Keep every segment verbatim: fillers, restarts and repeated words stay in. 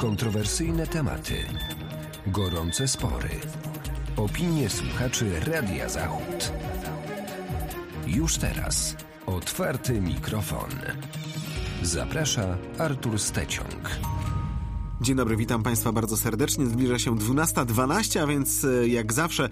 Kontrowersyjne tematy, gorące spory, opinie słuchaczy Radia Zachód. Już teraz otwarty mikrofon. Zaprasza Artur Steciąg. Dzień dobry, witam Państwa bardzo serdecznie. Zbliża się dwunasta dwanaście, a więc jak zawsze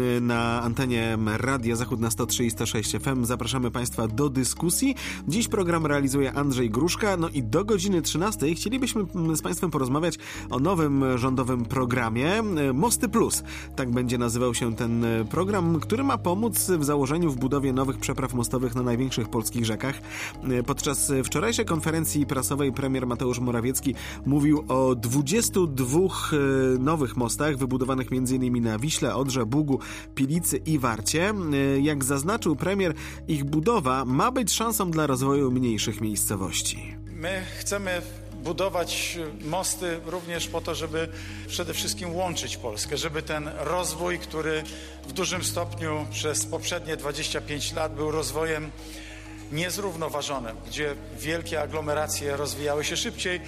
na antenie Radia Zachód na sto trzy i sto sześć F M zapraszamy Państwa do dyskusji. Dziś program realizuje Andrzej Gruszka, no i do godziny trzynastej chcielibyśmy z Państwem porozmawiać o nowym rządowym programie Mosty Plus. Tak będzie nazywał się ten program, który ma pomóc w założeniu w budowie nowych przepraw mostowych na największych polskich rzekach. Podczas wczorajszej konferencji prasowej premier Mateusz Morawiecki mówił o dwudziestu dwóch nowych mostach wybudowanych m.in. na Wiśle, Odrze, Bugu, Pilicy i Warcie. Jak zaznaczył premier, ich budowa ma być szansą dla rozwoju mniejszych miejscowości. My chcemy budować mosty również po to, żeby przede wszystkim łączyć Polskę, żeby ten rozwój, który w dużym stopniu przez poprzednie dwadzieścia pięć lat był rozwojem niezrównoważonym, gdzie wielkie aglomeracje rozwijały się szybciej.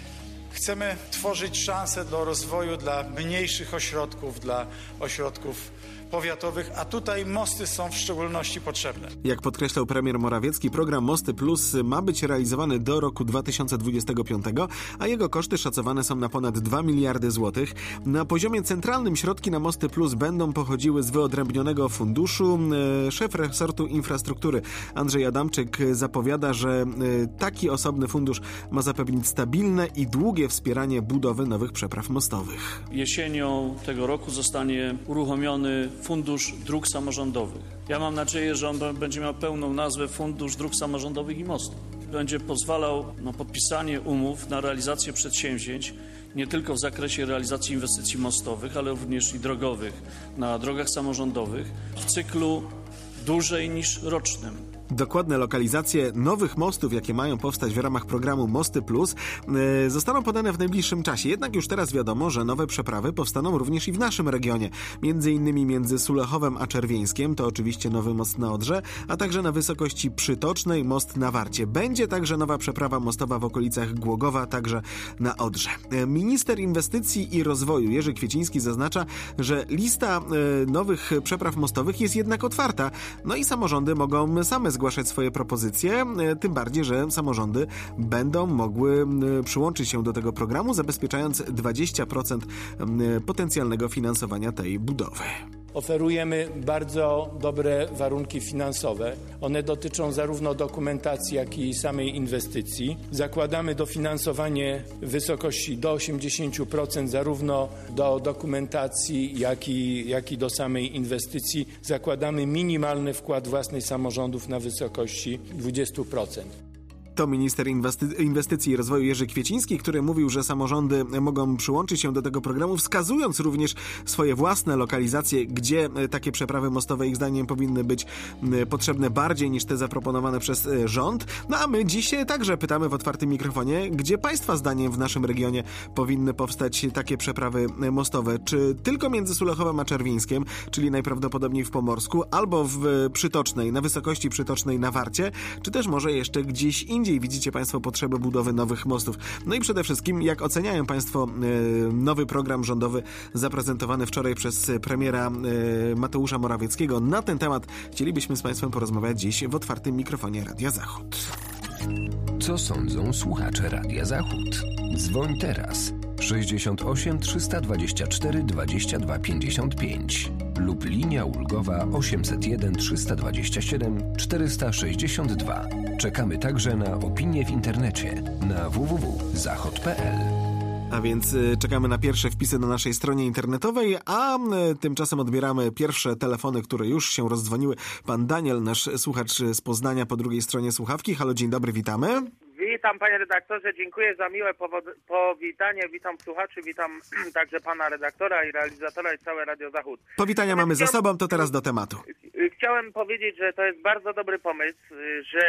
Chcemy tworzyć szanse do rozwoju dla mniejszych ośrodków, dla ośrodków powiatowych, a tutaj mosty są w szczególności potrzebne. Jak podkreślał premier Morawiecki, program Mosty Plus ma być realizowany do roku dwa tysiące dwudziestego piątego, a jego koszty szacowane są na ponad dwa miliardy złotych. Na poziomie centralnym środki na Mosty Plus będą pochodziły z wyodrębnionego funduszu. Szef resortu infrastruktury Andrzej Adamczyk zapowiada, że taki osobny fundusz ma zapewnić stabilne i długie wspieranie budowy nowych przepraw mostowych. Jesienią tego roku zostanie uruchomiony Fundusz Dróg Samorządowych. Ja mam nadzieję, że on będzie miał pełną nazwę Fundusz Dróg Samorządowych i Mostów. Będzie pozwalał na podpisanie umów na realizację przedsięwzięć nie tylko w zakresie realizacji inwestycji mostowych, ale również i drogowych na drogach samorządowych w cyklu dłużej niż rocznym. Dokładne lokalizacje nowych mostów, jakie mają powstać w ramach programu Mosty Plus, yy, zostaną podane w najbliższym czasie. Jednak już teraz wiadomo, że nowe przeprawy powstaną również i w naszym regionie. Między innymi między Sulechowem a Czerwieńskiem, to oczywiście nowy most na Odrze, a także na wysokości Przytocznej most na Warcie. Będzie także nowa przeprawa mostowa w okolicach Głogowa, także na Odrze. Yy, minister Inwestycji i Rozwoju Jerzy Kwieciński zaznacza, że lista yy, nowych przepraw mostowych jest jednak otwarta. No i samorządy mogą same zgłaszać swoje propozycje, tym bardziej, że samorządy będą mogły przyłączyć się do tego programu, zabezpieczając dwadzieścia procent potencjalnego finansowania tej budowy. Oferujemy bardzo dobre warunki finansowe. One dotyczą zarówno dokumentacji, jak i samej inwestycji. Zakładamy dofinansowanie w wysokości do osiemdziesiąt procent zarówno do dokumentacji, jak i, jak i do samej inwestycji. Zakładamy minimalny wkład własny samorządów na wysokości dwadzieścia procent. To minister inwesty- inwestycji i rozwoju Jerzy Kwieciński, który mówił, że samorządy mogą przyłączyć się do tego programu, wskazując również swoje własne lokalizacje, gdzie takie przeprawy mostowe ich zdaniem powinny być potrzebne bardziej niż te zaproponowane przez rząd. No a my dziś także pytamy w otwartym mikrofonie, gdzie Państwa zdaniem w naszym regionie powinny powstać takie przeprawy mostowe? Czy tylko między Sulechowem a Czerwińskiem, czyli najprawdopodobniej w Pomorsku, albo w Przytocznej, na wysokości Przytocznej na Warcie, czy też może jeszcze gdzieś indziej widzicie Państwo potrzebę budowy nowych mostów? No i przede wszystkim, jak oceniają Państwo e, nowy program rządowy zaprezentowany wczoraj przez premiera e, Mateusza Morawieckiego? Na ten temat chcielibyśmy z Państwem porozmawiać dziś w otwartym mikrofonie Radia Zachód. Co sądzą słuchacze Radia Zachód? Dzwoń teraz sześćdziesiąt osiem trzysta dwadzieścia cztery dwadzieścia dwa pięćdziesiąt pięć lub linia ulgowa osiemset jeden trzysta dwadzieścia siedem czterysta sześćdziesiąt dwa. Czekamy także na opinie w internecie na w w w kropka zachod kropka p l. A więc czekamy na pierwsze wpisy na naszej stronie internetowej, a tymczasem odbieramy pierwsze telefony, które już się rozdzwoniły. Pan Daniel, nasz słuchacz z Poznania, po drugiej stronie słuchawki. Halo, dzień dobry, witamy. Witam panie redaktorze, dziękuję za miłe powod- powitanie, witam słuchaczy, witam także pana redaktora i realizatora i całe Radio Zachód. Powitania mamy za sobą, to teraz do tematu. Chciałem powiedzieć, że to jest bardzo dobry pomysł, że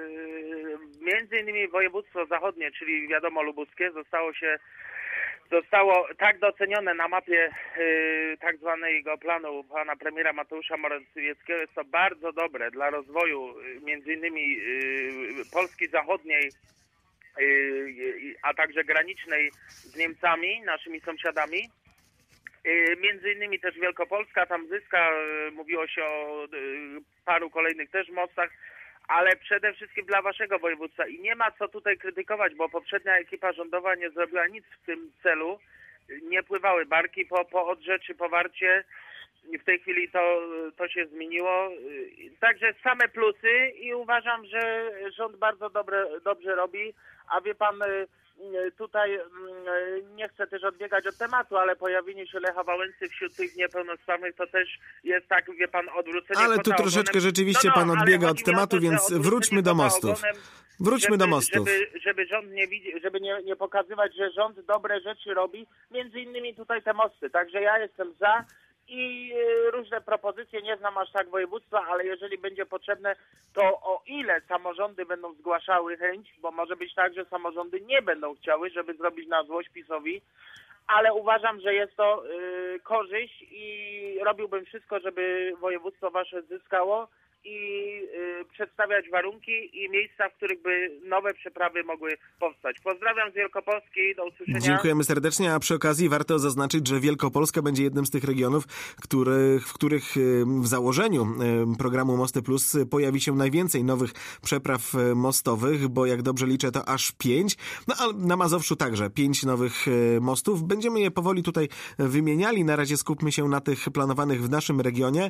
między innymi województwo zachodnie, czyli wiadomo lubuskie, zostało się zostało tak docenione na mapie y, tak zwanego planu pana premiera Mateusza Morawieckiego. Jest to bardzo dobre dla rozwoju y, między innymi y, Polski Zachodniej, y, y, a także granicznej z Niemcami, naszymi sąsiadami. Między innymi też Wielkopolska tam zyska, mówiło się o paru kolejnych też mostach, ale przede wszystkim dla waszego województwa. I nie ma co tutaj krytykować, bo poprzednia ekipa rządowa nie zrobiła nic w tym celu. Nie pływały barki po, po Odrze czy po Warcie. W tej chwili to, to się zmieniło. Także same plusy i uważam, że rząd bardzo dobre, dobrze robi. A wie pan, tutaj nie chcę też odbiegać od tematu, ale pojawienie się Lecha Wałęsy wśród tych niepełnosprawnych to też jest tak, wie pan, odwrócenie. Ale tu troszeczkę ogonem. rzeczywiście no, no, pan odbiega od tematu, to, więc wróćmy do mostów. Ogonem, wróćmy żeby, do mostów. Żeby, żeby rząd nie widzi, żeby nie, nie pokazywać, że rząd dobre rzeczy robi, między innymi tutaj te mosty. Także ja jestem za. I różne propozycje, nie znam aż tak województwa, ale jeżeli będzie potrzebne, to o ile samorządy będą zgłaszały chęć, bo może być tak, że samorządy nie będą chciały, żeby zrobić na złość PiS-owi, ale uważam, że jest to y, korzyść i robiłbym wszystko, żeby województwo wasze zyskało i y, przedstawiać warunki i miejsca, w których by nowe przeprawy mogły powstać. Pozdrawiam z Wielkopolski, do usłyszenia. Dziękujemy serdecznie, a przy okazji warto zaznaczyć, że Wielkopolska będzie jednym z tych regionów, których, w których w założeniu programu Mosty Plus pojawi się najwięcej nowych przepraw mostowych, bo jak dobrze liczę, to aż pięć. No a na Mazowszu także pięć nowych mostów. Będziemy je powoli tutaj wymieniali. Na razie skupmy się na tych planowanych w naszym regionie.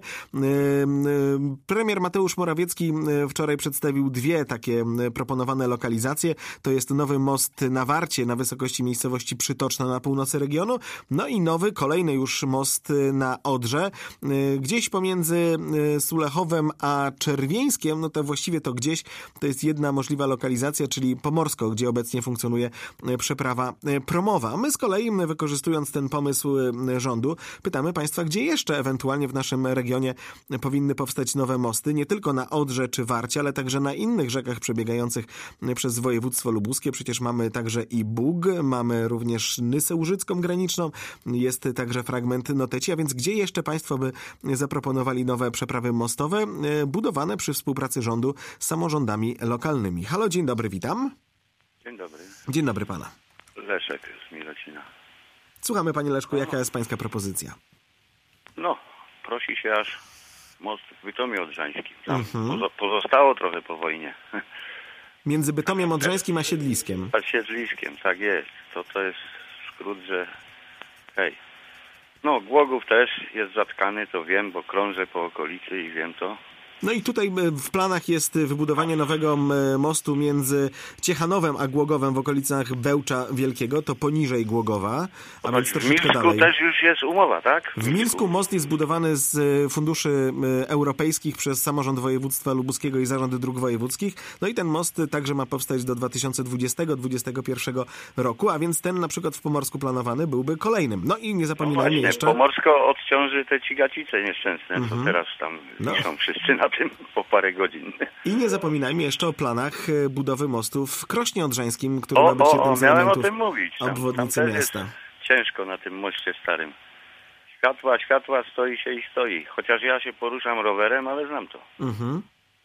Premier Mateusz Morawiecki wczoraj przedstawił dwie takie proponowane lokalizacje. To jest nowy most na Warcie na wysokości miejscowości Przytoczna na północy regionu. No i nowy, kolejny już most na Odrze. Gdzieś pomiędzy Sulechowem a Czerwieńskiem, no to właściwie to gdzieś, to jest jedna możliwa lokalizacja, czyli Pomorsko, gdzie obecnie funkcjonuje przeprawa promowa. My z kolei, wykorzystując ten pomysł rządu, pytamy państwa, gdzie jeszcze ewentualnie w naszym regionie powinny powstać nowe mosty, nie tylko na Odrze czy Warcie, ale także na innych rzekach przebiegających przez województwo lubuskie. Przecież mamy także i Bug, mamy również Nysę Łużycką graniczną, jest także fragment Noteci, a więc gdzie jeszcze państwo by zaproponowali nowe przeprawy mostowe budowane przy współpracy rządu z samorządami lokalnymi? Halo, dzień dobry, witam. Dzień dobry. Dzień dobry pana. Leszek z Milocina. Słuchamy, panie Leszku, jaka jest pańska propozycja? No, prosi się aż most w Bytomiu Odrzańskim. Tam Mhm. pozostało trochę po wojnie. Między Bytomiem Odrzańskim a Siedliskiem. A Siedliskiem, tak jest. To to jest skrót, że hej. No, Głogów też jest zatkany, to wiem, bo krążę po okolicy i wiem to. No i tutaj w planach jest wybudowanie nowego mostu między Ciechanowem a Głogowem w okolicach Bełcza Wielkiego, to poniżej Głogowa, a więc W troszeczkę Mińsku dalej. też już jest umowa, tak? W Mińsku most jest zbudowany z funduszy europejskich przez samorząd województwa lubuskiego i zarząd dróg wojewódzkich. No i ten most także ma powstać do dwa tysiące dwudziestego do dwudziestego pierwszego roku, a więc ten na przykład w Pomorsku planowany byłby kolejnym. No i nie No zapominajmy właśnie, jeszcze... Pomorsko odciąży te cigacice nieszczęsne, Mhm. co teraz tam No. wiszą wszyscy na tym po parę godzin. I nie zapominajmy jeszcze o planach e, budowy mostu w Krośnie Odrzańskim, który O, ma być o, jednym o z miałem o elementów tym mówić. Tam, obwodnicy tam też miasta. jest ciężko na tym moście starym. Światła, światła, stoi się i stoi. Chociaż ja się poruszam rowerem, ale znam to. Mhm.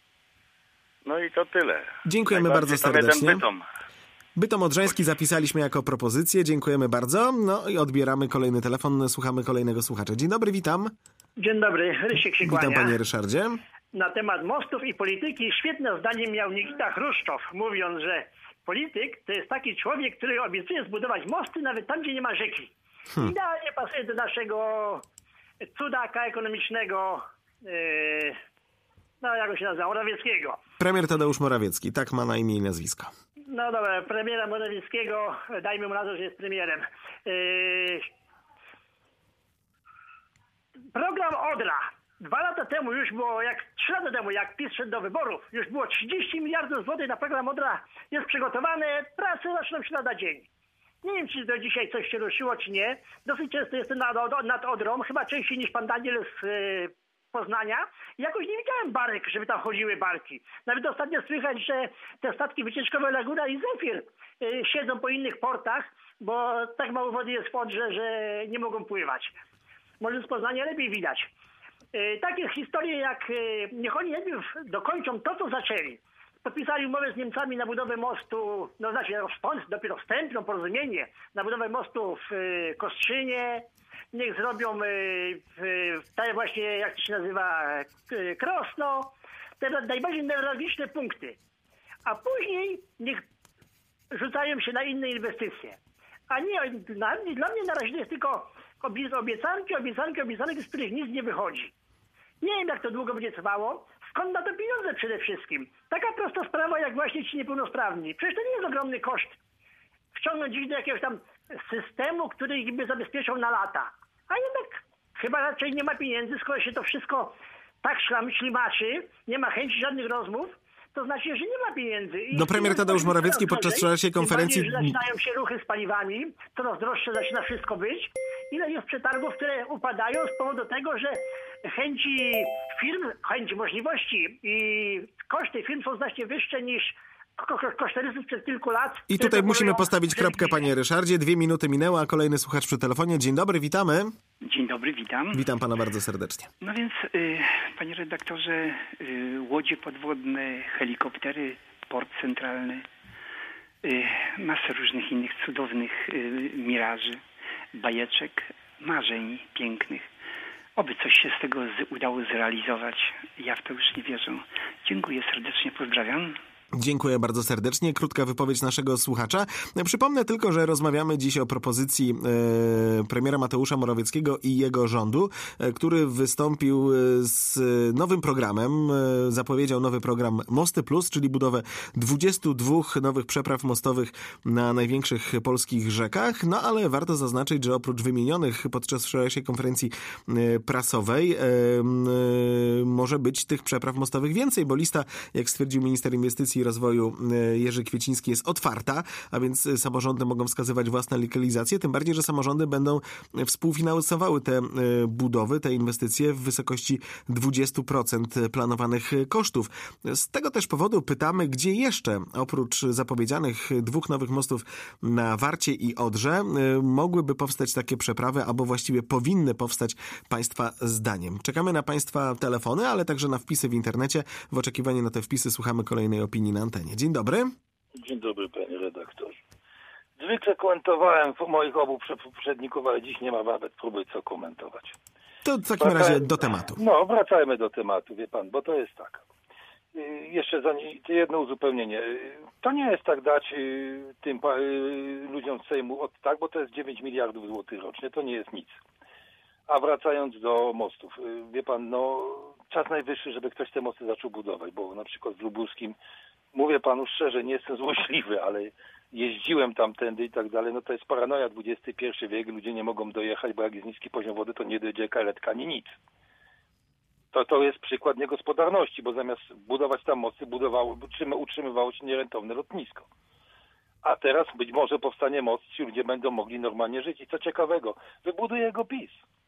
No i to tyle. Dziękujemy bardzo Najbardziej to mnie serdecznie. ten Bytom. Bytom Odrzański zapisaliśmy jako propozycję. Dziękujemy bardzo. No i odbieramy kolejny telefon. Słuchamy kolejnego słuchacza. Dzień dobry, witam. Dzień dobry, Rysiek się Witam kłania. panie Ryszardzie. Na temat mostów i polityki świetne zdanie miał Nikita Chruszczow, mówiąc, że polityk to jest taki człowiek, który obiecuje zbudować mosty nawet tam, gdzie nie ma rzeki. Hmm. Idealnie pasuje do naszego cudaka ekonomicznego, yy, no jak on się nazywa, Morawieckiego. Premier Tadeusz Morawiecki. Tak ma na imię i nazwisko. No dobra, premiera Morawieckiego, dajmy mu na to, że jest premierem. Yy, program Odra. Dwa lata temu już było, jak trzy lata temu, jak PiS szedł do wyborów, już było trzydzieści miliardów złotych na program Odra. Jest przygotowane, prace zaczną się lada dzień. Nie wiem, czy do dzisiaj coś się ruszyło, czy nie. Dosyć często jestem nad, nad Odrą, chyba częściej niż pan Daniel z yy, Poznania. Jakoś nie widziałem barek, żeby tam chodziły barki. Nawet ostatnio słychać, że te statki wycieczkowe Laguna i Zefir yy, siedzą po innych portach, bo tak mało wody jest w Odrze, że nie mogą pływać. Może z Poznania lepiej widać. Takie historie jak, niech oni najpierw dokończą to, co zaczęli. podpisali umowę z Niemcami na budowę mostu, no znaczy rozpąd, dopiero wstępną porozumienie na budowę mostu w y, Kostrzynie. Niech zrobią y, y, te właśnie, jak to się nazywa, y, Krosno. Te najbardziej newralgiczne punkty. A później niech rzucają się na inne inwestycje. A nie, dla, dla mnie na razie to jest tylko obiecanki, obiecanki, obiecanki, z których nic nie wychodzi. Nie wiem, jak to długo będzie trwało. Skąd na to pieniądze przede wszystkim? Taka prosta sprawa, jak właśnie ci niepełnosprawni. Przecież to nie jest ogromny koszt. Wciągnąć ich do jakiegoś tam systemu, który ich by zabezpieczał na lata. A jednak chyba raczej nie ma pieniędzy, skoro się to wszystko tak ślimaczy, nie ma chęci żadnych rozmów, to znaczy, że nie ma pieniędzy. I no premier Tadeusz Morawiecki podczas wczorajszej konferencji... Tym bardziej, że zaczynają się ruchy z paliwami, coraz droższe zaczyna wszystko być. Ile jest przetargów, które upadają z powodu tego, że chęci firm, chęci możliwości i koszty firm są znacznie wyższe niż kosztorysy sprzed kilku lat. I tutaj musimy postawić kropkę, panie Ryszardzie. Dwie minuty minęły, a kolejny słuchacz przy telefonie. Dzień dobry, witamy. Dzień dobry, witam. Witam pana bardzo serdecznie. No więc, y, panie redaktorze, y, łodzie podwodne, helikoptery, port centralny, y, masę różnych innych cudownych y, miraży, bajeczek, marzeń pięknych. Oby coś się z tego z, udało zrealizować. Ja w to już nie wierzę. Dziękuję serdecznie, pozdrawiam. Dziękuję bardzo serdecznie. Krótka wypowiedź naszego słuchacza. Przypomnę tylko, że rozmawiamy dziś o propozycji e, premiera Mateusza Morawieckiego i jego rządu, e, który wystąpił z nowym programem, e, zapowiedział nowy program Mosty Plus, czyli budowę dwudziestu dwóch nowych przepraw mostowych na największych polskich rzekach. No ale warto zaznaczyć, że oprócz wymienionych podczas wczorajszej konferencji e, prasowej e, e, może być tych przepraw mostowych więcej, bo lista, jak stwierdził minister inwestycji i rozwoju Jerzy Kwieciński, jest otwarta, a więc samorządy mogą wskazywać własne lokalizacje, tym bardziej, że samorządy będą współfinansowały te budowy, te inwestycje w wysokości dwadzieścia procent planowanych kosztów. Z tego też powodu pytamy, gdzie jeszcze oprócz zapowiedzianych dwóch nowych mostów na Warcie i Odrze mogłyby powstać takie przeprawy, albo właściwie powinny powstać państwa zdaniem. Czekamy na państwa telefony, ale także na wpisy w internecie. W oczekiwaniu na te wpisy słuchamy kolejnej opinii na antenie. Dzień dobry. Dzień dobry, panie redaktorze. Zwykle komentowałem moich obu poprzedników, ale dziś nie ma nawet próby co komentować. To w takim razie do tematu. No, wracajmy do tematu, wie pan, bo to jest tak. Jeszcze za nie, jedno uzupełnienie. To nie jest tak dać tym ludziom z Sejmu od tak, bo to jest dziewięć miliardów złotych rocznie, to nie jest nic. A wracając do mostów, wie pan, no czas najwyższy, żeby ktoś te mosty zaczął budować, bo na przykład w Lubuskim, mówię panu szczerze, nie jestem złośliwy, ale jeździłem tamtędy i tak dalej, no to jest paranoja, dwudziesty pierwszy wiek, ludzie nie mogą dojechać, bo jak jest niski poziom wody, to nie dojdzie karetka ani nic. To, to jest przykład niegospodarności, bo zamiast budować tam mosty, budowało, utrzymywało się nierentowne lotnisko. A teraz być może powstanie most, ci ludzie będą mogli normalnie żyć. I co ciekawego, wybuduje go PiS.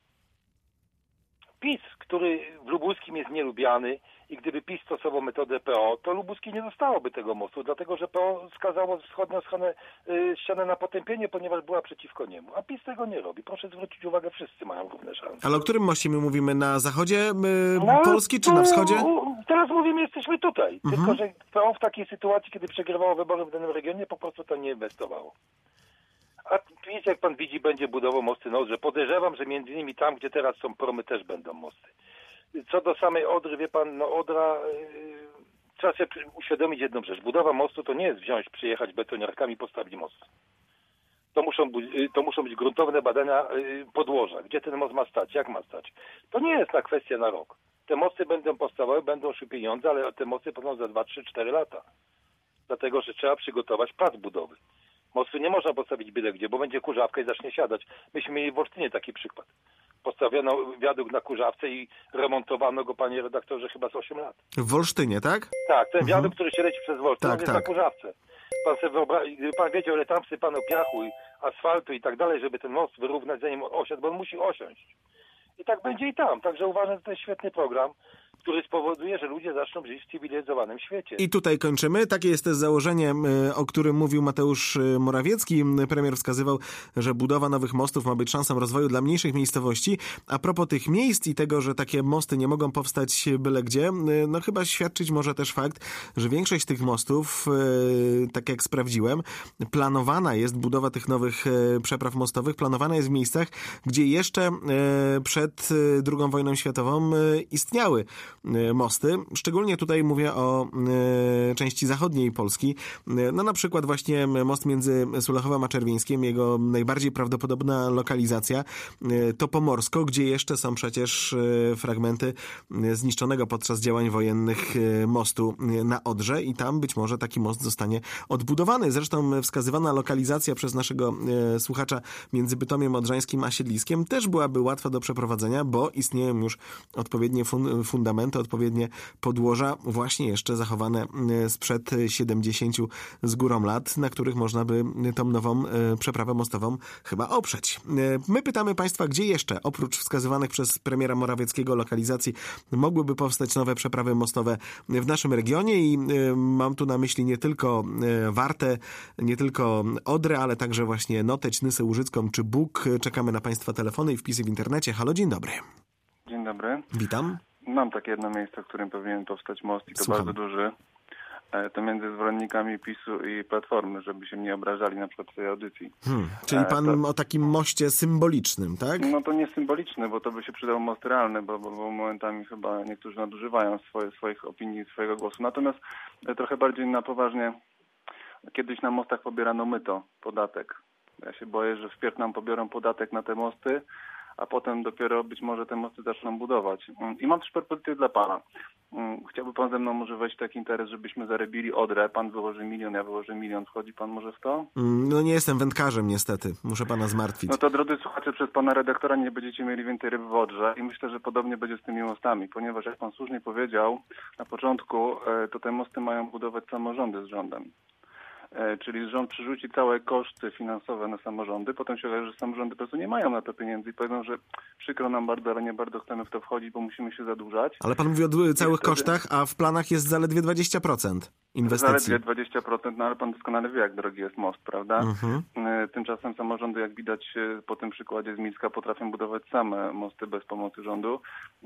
PiS, który w Lubuskim jest nielubiany i gdyby PiS stosował metodę P O, to Lubuskie nie dostałoby tego mostu, dlatego że P O skazało wschodnią ścianę, yy, ścianę na potępienie, ponieważ była przeciwko niemu. A PiS tego nie robi. Proszę zwrócić uwagę, wszyscy mają równe szanse. Ale o którym moście my mówimy? Na zachodzie yy, no, Polski czy na wschodzie? Teraz mówimy, jesteśmy tutaj. Mhm. Tylko, że P O w takiej sytuacji, kiedy przegrywało wybory w danym regionie, po prostu tam nie inwestowało. A wiecie, jak pan widzi, będzie budował mosty na Odrze. Podejrzewam, że między innymi tam, gdzie teraz są promy, też będą mosty. Co do samej Odry, wie pan, no Odra, yy, trzeba sobie uświadomić jedną rzecz. Budowa mostu to nie jest wziąć, przyjechać betoniarkami i postawić most. To muszą, yy, to muszą być gruntowne badania yy, podłoża. Gdzie ten most ma stać, jak ma stać. To nie jest ta kwestia na rok. Te mosty będą powstawały, będą szły pieniądze, ale te mosty powstaną za dwa, trzy, cztery lata. Dlatego, że trzeba przygotować plac budowy. Mostu nie można postawić byle gdzie, bo będzie kurzawka i zacznie siadać. Myśmy mieli w Olsztynie taki przykład. Postawiono wiadukt na kurzawce i remontowano go, panie redaktorze, chyba z osiem lat. W Olsztynie, tak? Tak, ten wiadukt, mhm. który się leci przez Wolsztyn, tak, jest tak. na kurzawce. Pan sobie wyobrazi, gdyby pan wiedział, ile tam sypano piachu i asfaltu i tak dalej, żeby ten most wyrównać, zanim osiadł, bo on musi osiąść. I tak będzie i tam. Także uważam, że to jest świetny program. który spowoduje, że ludzie zaczną żyć w cywilizowanym świecie. I tutaj kończymy. Takie jest też założenie, o którym mówił Mateusz Morawiecki. Premier wskazywał, że budowa nowych mostów ma być szansą rozwoju dla mniejszych miejscowości. A propos tych miejsc i tego, że takie mosty nie mogą powstać byle gdzie, no chyba świadczyć może też fakt, że większość tych mostów, tak jak sprawdziłem, planowana jest, budowa tych nowych przepraw mostowych, planowana jest w miejscach, gdzie jeszcze przed drugą wojną światową istniały mosty. Szczególnie tutaj mówię o części zachodniej Polski. No na przykład właśnie most między Sulechowem a Czerwieńskiem, jego najbardziej prawdopodobna lokalizacja to Pomorsko, gdzie jeszcze są przecież fragmenty zniszczonego podczas działań wojennych mostu na Odrze i tam być może taki most zostanie odbudowany. Zresztą wskazywana lokalizacja przez naszego słuchacza między Bytomiem Odrzańskim a Siedliskiem też byłaby łatwa do przeprowadzenia, bo istnieją już odpowiednie fun- fundamenty, odpowiednie podłoża, właśnie jeszcze zachowane sprzed siedemdziesięciu z górą lat, na których można by tą nową przeprawę mostową chyba oprzeć. My pytamy Państwa, gdzie jeszcze, oprócz wskazywanych przez premiera Morawieckiego lokalizacji, mogłyby powstać nowe przeprawy mostowe w naszym regionie i mam tu na myśli nie tylko Wartę, nie tylko Odrę, ale także właśnie Noteć, Nysę Łużycką czy Bóg. Czekamy na Państwa telefony i wpisy w internecie. Halo, dzień dobry. Dzień dobry. Witam. Mam takie jedno miejsce, w którym powinien powstać most i to Słucham. bardzo duży. To między zwolennikami PiSu i Platformy, żeby się nie obrażali na przykład w tej audycji. Hmm, czyli pan to, o takim moście symbolicznym, tak? No to nie symboliczny, bo to by się przydał most realny, bo, bo, bo momentami chyba niektórzy nadużywają swoje, swoich opinii, swojego głosu. Natomiast trochę bardziej na poważnie, kiedyś na mostach pobierano myto, podatek. Ja się boję, że wpierw nam pobiorą podatek na te mosty, a potem dopiero być może te mosty zaczną budować. I mam też propozycję dla pana. Chciałby pan ze mną może wejść w taki interes, żebyśmy zarybili Odrę. Pan wyłoży milion, ja wyłożę milion. Wchodzi pan może w to? No nie jestem wędkarzem niestety. Muszę pana zmartwić. No to drodzy słuchacze, przez pana redaktora nie będziecie mieli więcej ryb w Odrze i myślę, że podobnie będzie z tymi mostami, ponieważ jak pan słusznie powiedział na początku, to te mosty mają budować samorządy z rządem. Czyli rząd przerzuci całe koszty finansowe na samorządy, potem się okaże, że samorządy po prostu nie mają na to pieniędzy i powiedzą, że przykro nam bardzo, ale nie bardzo chcemy w to wchodzić, bo musimy się zadłużać. Ale pan mówi o całych wtedy... kosztach, a w planach jest zaledwie dwadzieścia procent inwestycji. Zaledwie dwadzieścia procent, no ale pan doskonale wie, jak drogi jest most, prawda? Mhm. Tymczasem samorządy, jak widać po tym przykładzie z Mińska, potrafią budować same mosty bez pomocy rządu.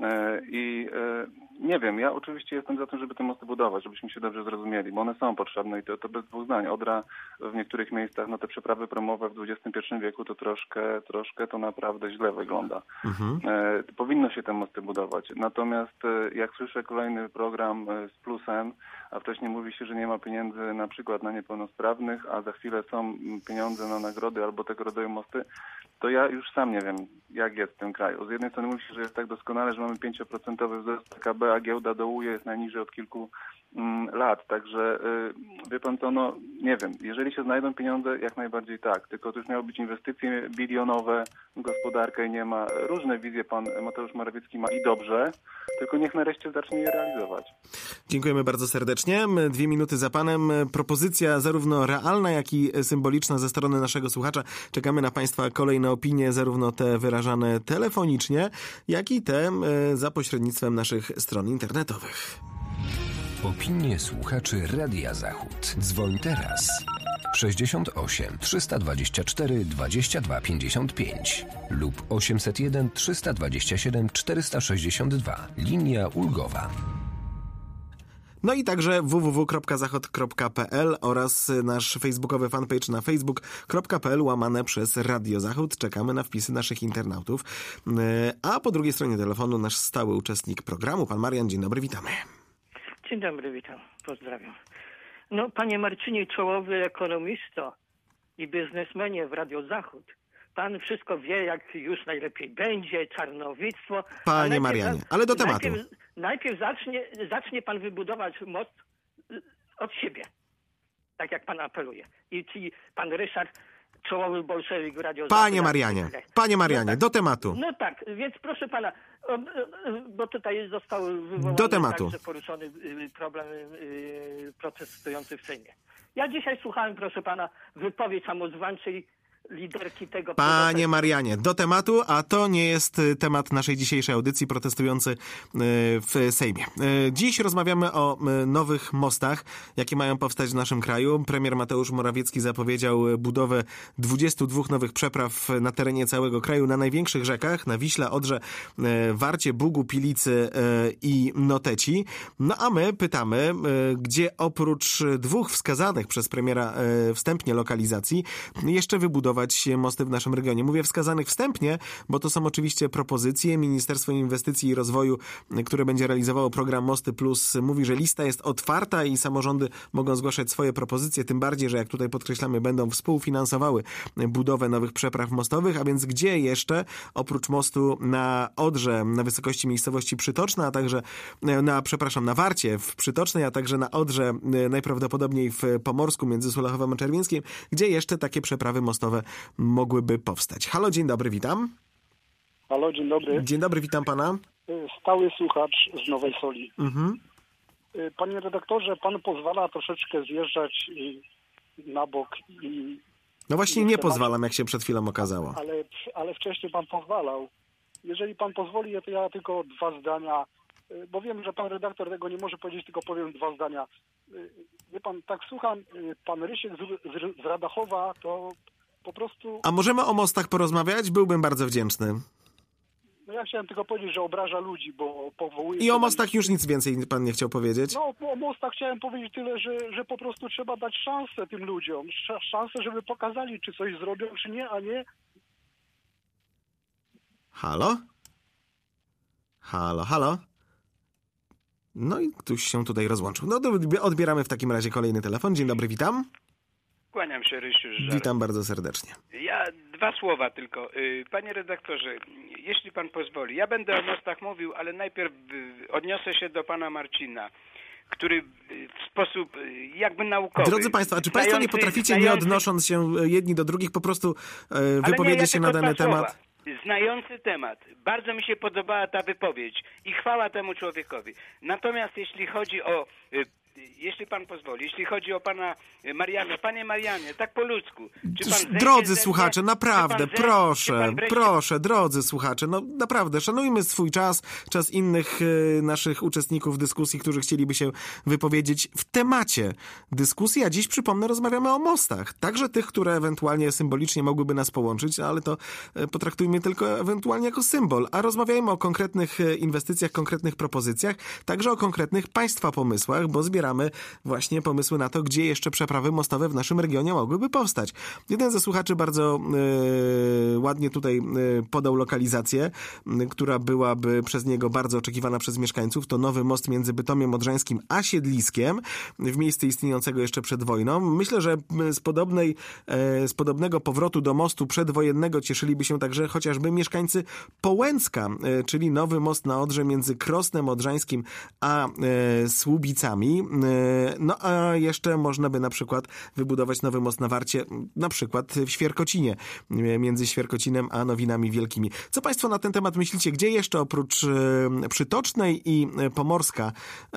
I nie wiem, ja oczywiście jestem za tym, żeby te mosty budować, żebyśmy się dobrze zrozumieli, bo one są potrzebne i to, to bez dwóch zdań. Odra w niektórych miejscach, no te przeprawy promowe w dwudziestym pierwszym wieku to troszkę, troszkę to naprawdę źle wygląda. Mhm. E, powinno się te mosty budować. Natomiast e, jak słyszę kolejny program e, z plusem, a wcześniej mówi się, że nie ma pieniędzy na przykład na niepełnosprawnych, a za chwilę są pieniądze na nagrody albo tego rodzaju mosty, to ja już sam nie wiem, jak jest w tym kraju. Z jednej strony mówi się, że jest tak doskonale, że mamy pięcioprocentowy wzrost P K B, a giełda dołuje, jest najniżej od kilku mm, lat. Także y, wie pan co, no nie wiem, jeżeli się znajdą pieniądze, jak najbardziej tak. Tylko to już miały być inwestycje bilionowe w gospodarkę i nie ma. Różne wizje pan Mateusz Morawiecki ma i dobrze, tylko niech nareszcie zacznie je realizować. Dziękujemy bardzo serdecznie. Dwie minuty za panem. Propozycja zarówno realna, jak i symboliczna ze strony naszego słuchacza. Czekamy na państwa kolejne opinie, zarówno te wyrażane telefonicznie, jak i te za pośrednictwem naszych stron internetowych. Opinie słuchaczy Radia Zachód. Dzwoń teraz. sześćdziesiąt osiem trzysta dwadzieścia cztery dwadzieścia dwa pięćdziesiąt pięć lub osiemset jeden trzysta dwadzieścia siedem czterysta sześćdziesiąt dwa. Linia ulgowa. No i także w w w kropka zachod kropka p l oraz nasz facebookowy fanpage na facebook kropka p l łamane przez Radio Zachód. Czekamy na wpisy naszych internautów. A po drugiej stronie telefonu nasz stały uczestnik programu, pan Marian. Dzień dobry, witamy. Dzień dobry, witam. Pozdrawiam. No, panie Marcinie, czołowy ekonomisto i biznesmenie w Radio Zachód. Pan wszystko wie, jak już najlepiej będzie, czarnowictwo. Panie Marianie, ale do tematu. Najpierw, najpierw zacznie, zacznie pan wybudować most od siebie, tak jak pan apeluje. I czyli pan Ryszard, czołowy bolszewik w Radio Zachód. Panie Marianie, panie Marianie, no tak, do tematu. No tak, więc proszę pana, bo tutaj został wywołany do tematu. także poruszony problem protestujący w Sejmie. Ja dzisiaj słuchałem, proszę pana, wypowiedź samozwańczej liderki tego... Panie protestu. Marianie, do tematu, a to nie jest temat naszej dzisiejszej audycji, protestujący w Sejmie. Dziś rozmawiamy o nowych mostach, jakie mają powstać w naszym kraju. Premier Mateusz Morawiecki zapowiedział budowę dwudziestu dwóch nowych przepraw na terenie całego kraju na największych rzekach, na Wiśle, Odrze, Warcie, Bugu, Pilicy i Noteci. No a my pytamy, gdzie oprócz dwóch wskazanych przez premiera wstępnie lokalizacji jeszcze wybudować mosty w naszym regionie. Mówię wskazanych wstępnie, bo to są oczywiście propozycje. Ministerstwo Inwestycji i Rozwoju, które będzie realizowało program Mosty Plus, mówi, że lista jest otwarta i samorządy mogą zgłaszać swoje propozycje, tym bardziej, że jak tutaj podkreślamy, będą współfinansowały budowę nowych przepraw mostowych, a więc gdzie jeszcze oprócz mostu na Odrze, na wysokości miejscowości Przytoczna, a także na, przepraszam, na Warcie w Przytocznej, a także na Odrze, najprawdopodobniej w Pomorsku między Sulachowem a Czerwińskiem, gdzie jeszcze takie przeprawy mostowe mogłyby powstać. Halo, dzień dobry, witam. Halo, dzień dobry. Dzień dobry, witam pana. Stały słuchacz z Nowej Soli. Mhm. Panie redaktorze, pan pozwala troszeczkę zjeżdżać na bok i... No właśnie nie pozwalam, jak się przed chwilą okazało. Ale, ale wcześniej pan pozwalał. Jeżeli pan pozwoli, to ja tylko dwa zdania, bo wiem, że pan redaktor tego nie może powiedzieć, tylko powiem dwa zdania. Wie pan, tak słucham, pan Rysiek z, z, z Radachowa, to po prostu... A możemy o mostach porozmawiać? Byłbym bardzo wdzięczny. No ja chciałem tylko powiedzieć, że obraża ludzi, bo powołuje... I o mostach już nic więcej pan nie chciał powiedzieć? No, o mostach chciałem powiedzieć tyle, że, że po prostu trzeba dać szansę tym ludziom. Szansę, żeby pokazali, czy coś zrobią, czy nie, a nie... Halo? Halo, halo? No i ktoś się tutaj rozłączył. No odbieramy w takim razie kolejny telefon. Dzień dobry, witam. Kłaniam się, Rysiu. Żar. Witam bardzo serdecznie. Ja dwa słowa tylko. Panie redaktorze, jeśli pan pozwoli, ja będę o mostach mówił, ale najpierw odniosę się do pana Marcina, który w sposób jakby naukowy... Drodzy państwo, a czy państwo nie potraficie, znający, nie odnosząc się jedni do drugich, po prostu e, wypowiedzieć nie, ja się na dany temat? Znający temat. Bardzo mi się podobała ta wypowiedź i chwała temu człowiekowi. Natomiast jeśli chodzi o... Jeśli pan pozwoli, jeśli chodzi o pana Mariana, panie Marianie, tak po ludzku. Czy pan drodzy ze słuchacze, mnie, naprawdę, zejdzie, proszę, wreszcie... proszę, drodzy słuchacze, no naprawdę, szanujmy swój czas, czas innych y, naszych uczestników dyskusji, którzy chcieliby się wypowiedzieć w temacie dyskusji, a dziś, przypomnę, rozmawiamy o mostach, także tych, które ewentualnie symbolicznie mogłyby nas połączyć, ale to y, potraktujmy tylko ewentualnie jako symbol, a rozmawiajmy o konkretnych y, inwestycjach, konkretnych propozycjach, także o konkretnych państwa pomysłach, bo zbieramy właśnie pomysły na to, gdzie jeszcze przeprawy mostowe w naszym regionie mogłyby powstać. Jeden ze słuchaczy bardzo y, ładnie tutaj y, podał lokalizację, y, która byłaby przez niego bardzo oczekiwana przez mieszkańców. To nowy most między Bytomiem Odrzańskim a Siedliskiem, w miejscu istniejącego jeszcze przed wojną. Myślę, że z podobnej, y, z podobnego powrotu do mostu przedwojennego cieszyliby się także chociażby mieszkańcy Połęcka, y, czyli nowy most na Odrze między Krosnem Odrzańskim a y, Słubicami. No a jeszcze można by na przykład wybudować nowy most na Warcie, na przykład w Świerkocinie, między Świerkocinem a Nowinami Wielkimi. Co państwo na ten temat myślicie? Gdzie jeszcze oprócz Przytocznej i Pomorska,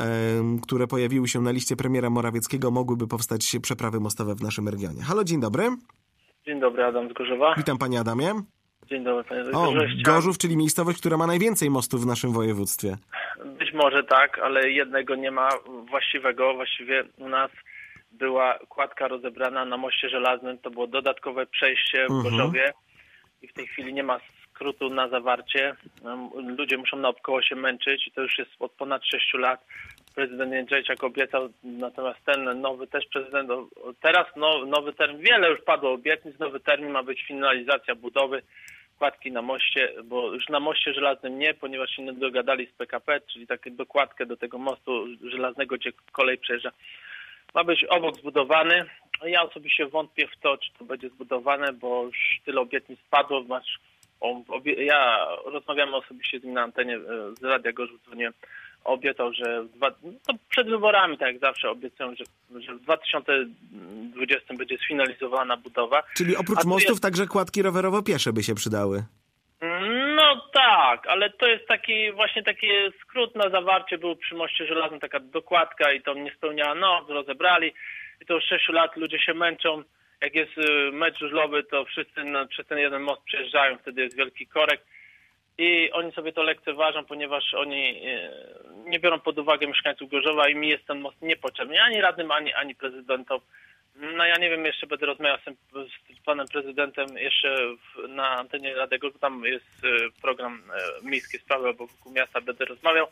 które pojawiły się na liście premiera Morawieckiego, mogłyby powstać przeprawy mostowe w naszym regionie? Halo, dzień dobry. Dzień dobry, Adam z Gorzowa. Witam panie Adamie. Dzień dobry, panie O, redaktorze. Gorzów, czyli miejscowość, która ma najwięcej mostów w naszym województwie. Być może tak, ale jednego nie ma właściwego. Właściwie u nas była kładka rozebrana na moście żelaznym. To było dodatkowe przejście w Mhm. Gorzowie i w tej chwili nie ma skrótu na Zawarcie. Ludzie muszą naokoło się męczyć i to już jest od ponad sześciu lat. Prezydent Jędrzejczak obiecał, natomiast ten nowy też prezydent, teraz no, nowy termin, wiele już padło obietnic, nowy termin ma być finalizacja budowy kładki na moście, bo już na moście żelaznym nie, ponieważ się nie dogadali z P K P, czyli taką dokładkę do tego mostu żelaznego, gdzie kolej przejeżdża. Ma być obok zbudowany. Ja osobiście wątpię w to, czy to będzie zbudowane, bo już tyle obietnic padło. Masz, obie, ja rozmawiałem osobiście z nim na antenie z Radia Gorzów, dzwoniłem. Obiecał, że w dwa, no przed wyborami, tak jak zawsze obiecują, że, że w dwa tysiące dwudziestym będzie sfinalizowana budowa. Czyli oprócz mostów jest... także kładki rowerowo-piesze by się przydały. No tak, ale to jest taki właśnie taki skrót na Zawarcie, był przy moście żelaznym taka dokładka i to nie spełniała norm, rozebrali i to już sześciu lat ludzie się męczą. jak jest mecz żużlowy, to wszyscy na, przez ten jeden most przejeżdżają, wtedy jest wielki korek i oni sobie to lekceważą, ponieważ oni nie biorą pod uwagę mieszkańców Gorzowa i mi jest ten most niepotrzebny, ani radnym, ani, ani prezydentom. No ja nie wiem, jeszcze będę rozmawiał z, tym, z panem prezydentem jeszcze w, na antenie Radego, tam jest program Miejskie Sprawy obok miasta, będę rozmawiał.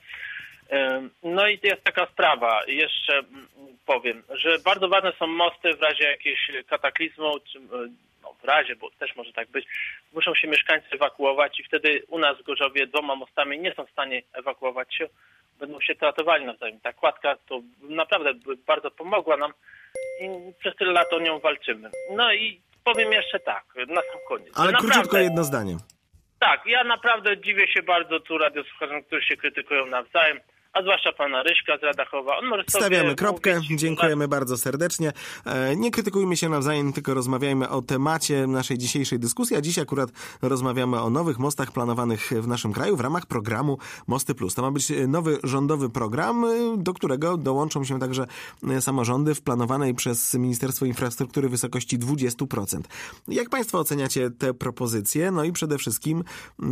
No i jest taka sprawa, jeszcze powiem, że bardzo ważne są mosty w razie jakiegoś kataklizmu, czy, no w razie, bo też może tak być, muszą się mieszkańcy ewakuować i wtedy u nas w Gorzowie dwoma mostami nie są w stanie ewakuować się, będą się tratowali nawzajem. Ta kładka to naprawdę bardzo pomogła nam i przez tyle lat o nią walczymy. No i powiem jeszcze tak, na sam koniec. Ale naprawdę, króciutko jedno zdanie. Tak, ja naprawdę dziwię się bardzo tu radiosłuchaczom, którzy się krytykują nawzajem, a zwłaszcza pana Ryśka z Radachowa. On może sobie Stawiamy kropkę, mówić, dziękujemy bardzo serdecznie. Nie krytykujmy się nawzajem, tylko rozmawiajmy o temacie naszej dzisiejszej dyskusji, a dziś akurat rozmawiamy o nowych mostach planowanych w naszym kraju w ramach programu Mosty Plus. To ma być nowy rządowy program, do którego dołączą się także samorządy w planowanej przez Ministerstwo Infrastruktury wysokości dwadzieścia procent. Jak państwo oceniacie te propozycje? No i przede wszystkim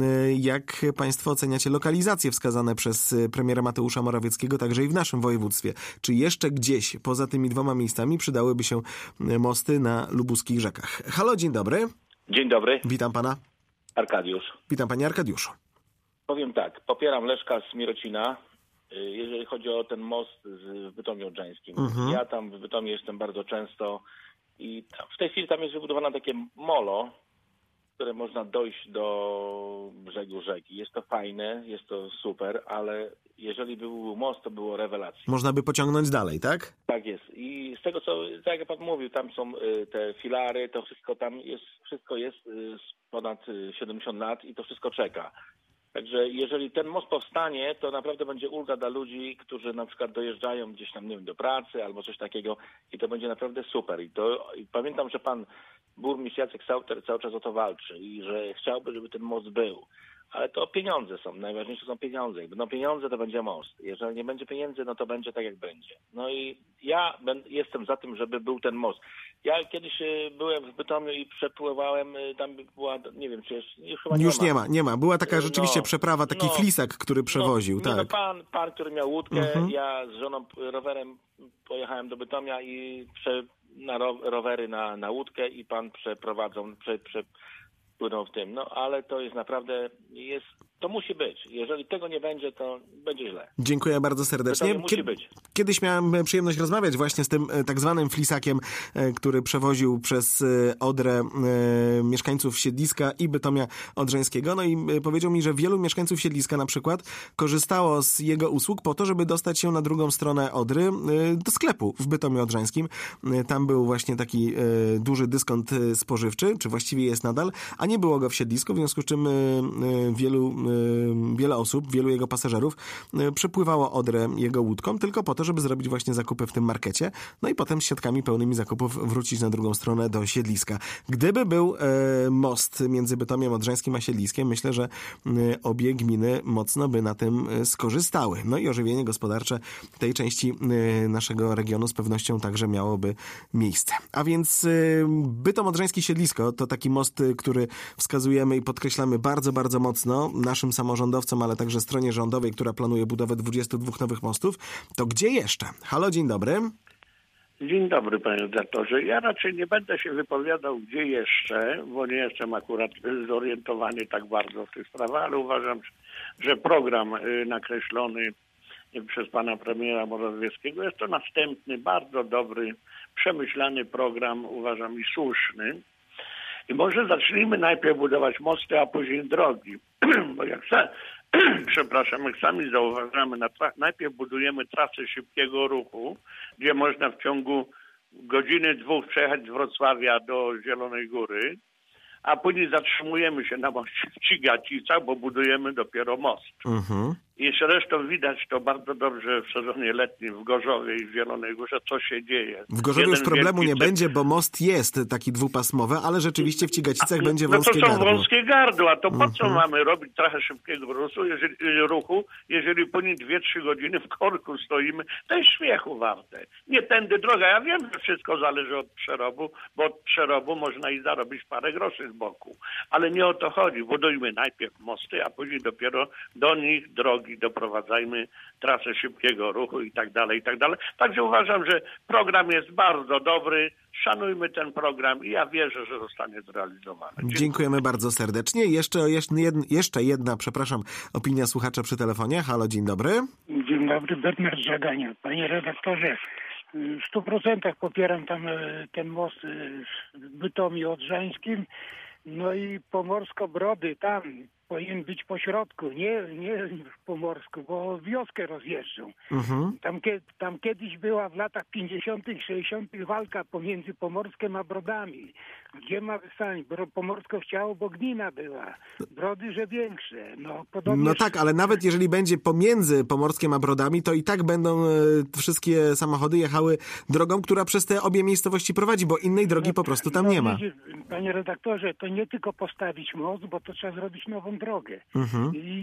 jak państwo oceniacie lokalizacje wskazane przez premiera Mateusza Morawieckiego także i w naszym województwie. Czy jeszcze gdzieś poza tymi dwoma miejscami przydałyby się mosty na lubuskich rzekach? Halo, dzień dobry. Dzień dobry. Witam pana. Arkadiusz. Witam panie Arkadiuszu. Powiem tak, popieram Leszka z Mirocina, jeżeli chodzi o ten most w Bytomiu Odrzańskim. Mhm. Ja tam w Bytomiu jestem bardzo często i tam, w tej chwili tam jest wybudowane takie molo, które można dojść do brzegu rzeki. Jest to fajne, jest to super, ale jeżeli by był most, to było rewelacja. Można by pociągnąć dalej, tak? Tak jest. I z tego, co, tak jak pan mówił, tam są te filary, to wszystko tam jest, wszystko jest ponad siedemdziesiąt lat i to wszystko czeka. Także jeżeli ten most powstanie, to naprawdę będzie ulga dla ludzi, którzy na przykład dojeżdżają gdzieś tam, nie wiem, do pracy albo coś takiego i to będzie naprawdę super. I to i pamiętam, że pan burmistrz Jacek Sauter cały czas o to walczy i że chciałby, żeby ten most był. Ale to pieniądze są, najważniejsze są pieniądze. Jak będą pieniądze, to będzie most. Jeżeli nie będzie pieniędzy, no to będzie tak, jak będzie. No i ja ben, jestem za tym, żeby był ten most. Ja kiedyś y, byłem w Bytomiu i przepływałem, y, tam była, nie wiem, czy już, już chyba nie Już ma. nie ma, nie ma. Była taka rzeczywiście no, przeprawa, taki no, flisak, który przewoził, no, tak. No, pan, pan, który miał łódkę, mhm. ja z żoną rowerem pojechałem do Bytomia i prze, na ro, rowery na, na łódkę i pan przeprowadzą, prze, prze, płyną w tym, no ale to jest naprawdę, jest, to musi być. Jeżeli tego nie będzie, to będzie źle. Dziękuję bardzo serdecznie. To musi być. Kiedyś miałem przyjemność rozmawiać właśnie z tym tak zwanym flisakiem, który przewoził przez Odrę mieszkańców Siedliska i Bytomia Odrzańskiego. No i powiedział mi, że wielu mieszkańców Siedliska na przykład korzystało z jego usług po to, żeby dostać się na drugą stronę Odry do sklepu w Bytomiu Odrzańskim. Tam był właśnie taki duży dyskont spożywczy, czy właściwie jest nadal, a nie było go w Siedlisku, w związku z czym wielu, wiele osób, wielu jego pasażerów przepływało Odrę jego łódką tylko po to, żeby zrobić właśnie zakupy w tym markecie, no i potem z siatkami pełnymi zakupów wrócić na drugą stronę do Siedliska. Gdyby był most między Bytomiem Odrzańskim a Siedliskiem, myślę, że obie gminy mocno by na tym skorzystały. No i ożywienie gospodarcze tej części naszego regionu z pewnością także miałoby miejsce. A więc Bytom Odrzański Siedlisko to taki most, który wskazujemy i podkreślamy bardzo, bardzo mocno naszym samorządowcom, ale także stronie rządowej, która planuje budowę dwudziestu dwóch nowych mostów. To gdzie jeszcze? Halo, dzień dobry. Dzień dobry, panie redaktorze. Ja raczej nie będę się wypowiadał gdzie jeszcze, bo nie jestem akurat zorientowany tak bardzo w tych sprawach, ale uważam, że program nakreślony przez pana premiera Morawieckiego jest to następny, bardzo dobry, przemyślany program, uważam, i słuszny. I może zacznijmy najpierw budować mosty, a później drogi. Bo jak sa, przepraszam, jak sami zauważamy, na tra- najpierw budujemy trasę szybkiego ruchu, gdzie można w ciągu godziny, dwóch przejechać z Wrocławia do Zielonej Góry, a później zatrzymujemy się na moście w Cigaticach, bo budujemy dopiero most. Mhm. I zresztą widać to bardzo dobrze w sezonie letnim w Gorzowie i w Zielonej Górze, co się dzieje. W Gorzowie Jeden już problemu nie wielki... będzie, bo most jest taki dwupasmowy, ale rzeczywiście w Cigacicach A, będzie no wąskie to są gardło. wąskie gardła, to po co Mhm. mamy robić trochę szybkiego ruchu, jeżeli, ruchu, jeżeli po nim dwie trzy godziny w korku stoimy, to jest śmiechu warte. Nie tędy droga. Ja wiem, że wszystko zależy od przerobu, bo od przerobu można i zarobić parę groszy z boku. Ale nie o to chodzi. Budujmy najpierw mosty, a później dopiero do nich drogi doprowadzajmy, trasę szybkiego ruchu i tak dalej, i tak dalej. Także uważam, że program jest bardzo dobry. Szanujmy ten program i ja wierzę, że zostanie zrealizowany. Dziękuję. Dziękujemy bardzo serdecznie. Jeszcze, jeszcze, jedna, jeszcze jedna, przepraszam, opinia słuchacza przy telefonie. Halo, dzień dobry. Dzień dobry, Bernard Żagania. Panie redaktorze, w stu procentach popieram tam ten most w Bytomiu Odrzańskim. No i Pomorsko-Brody tam powinien być po środku, nie, nie w Pomorsku, bo wioskę rozjeżdżą. Mhm. Tam, tam kiedyś była w latach pięćdziesiątych, sześćdziesiątych walka pomiędzy Pomorskiem a Brodami. Gdzie ma wystać? Pomorsko chciało, bo gmina była. Brody, że większe. No, podobnie... No tak, ale nawet jeżeli będzie pomiędzy Pomorskiem a Brodami, to i tak będą e, wszystkie samochody jechały drogą, która przez te obie miejscowości prowadzi, bo innej drogi po prostu tam no, nie ma. Panie redaktorze, to nie tylko postawić most, bo to trzeba zrobić nową drogę. Mhm. I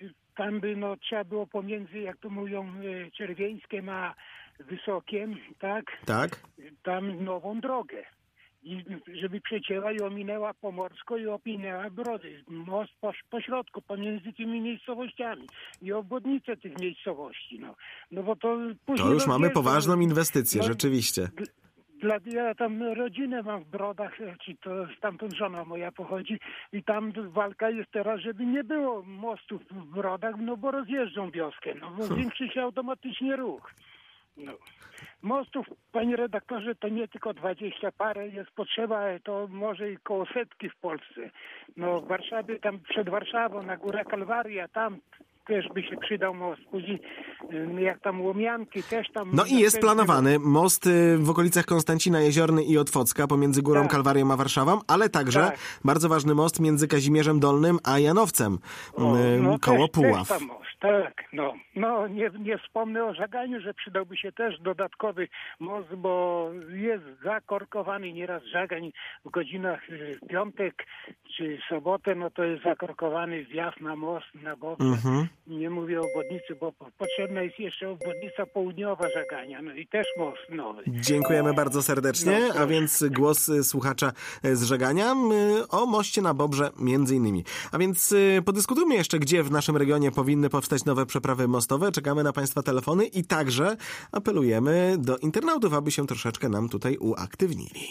tam by no, trzeba było pomiędzy, jak to mówią, Czerwieńskiem a Wysokiem, tak? Tak. Tam nową drogę. I żeby przecięła i ominęła Pomorsko i ominęła Brody. Most po, po środku, pomiędzy tymi miejscowościami i obwodnicę tych miejscowości. No, no bo to później To już mamy rozjeżdżą. poważną inwestycję, No, rzeczywiście. Dla, ja tam rodzinę mam w Brodach, czy to stamtąd żona moja pochodzi i tam walka jest teraz, żeby nie było mostów w Brodach, no bo rozjeżdżą wioskę, no bo zwiększy się automatycznie ruch. No. Mostów, panie redaktorze, to nie tylko dwadzieścia parę jest potrzeba, to może i koło setki w Polsce. No w Warszawie, tam przed Warszawą, na Górę Kalwaria, tam też by się przydał most. Później jak tam Łomianki też tam... No i jest planowany most w okolicach Konstancina Jeziorny i Otwocka pomiędzy Górą Tak. Kalwarią a Warszawą, ale także Tak. bardzo ważny most między Kazimierzem Dolnym a Janowcem O, no koło też, Puław. Też tam most, tak, no. No nie, nie wspomnę o Żaganiu, że przydałby się też dodatkowy most, bo jest zakorkowany nieraz Żagań w godzinach y, piątek czy sobotę, no to jest zakorkowany wjazd na most, na bok. Mhm. Nie mówię o obwodnicy, bo potrzebna jest jeszcze obwodnica południowa Żagania, no i też most nowy. Dziękujemy bardzo serdecznie, No, a więc głos y, słuchacza y, z Żegania y, o moście na Bobrze między innymi. A więc y, podyskutujmy jeszcze, gdzie w naszym regionie powinny powstać nowe przeprawy mostowe. Czekamy na Państwa telefony i także apelujemy do internautów, aby się troszeczkę nam tutaj uaktywnili.